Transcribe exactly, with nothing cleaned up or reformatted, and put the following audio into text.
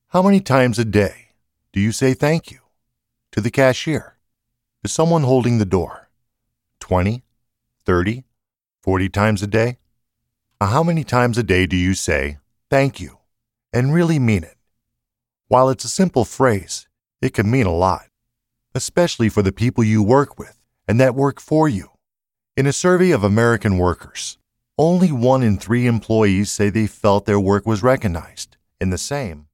How many times a day do you say thank you? To the cashier? To someone holding the door? twenty, thirty, forty times a day? How many times a day do you say thank you and really mean it? While it's a simple phrase, it can mean a lot, especially for the people you work with and that work for you. In a survey of American workers, only one in three employees say they felt their work was recognized in the same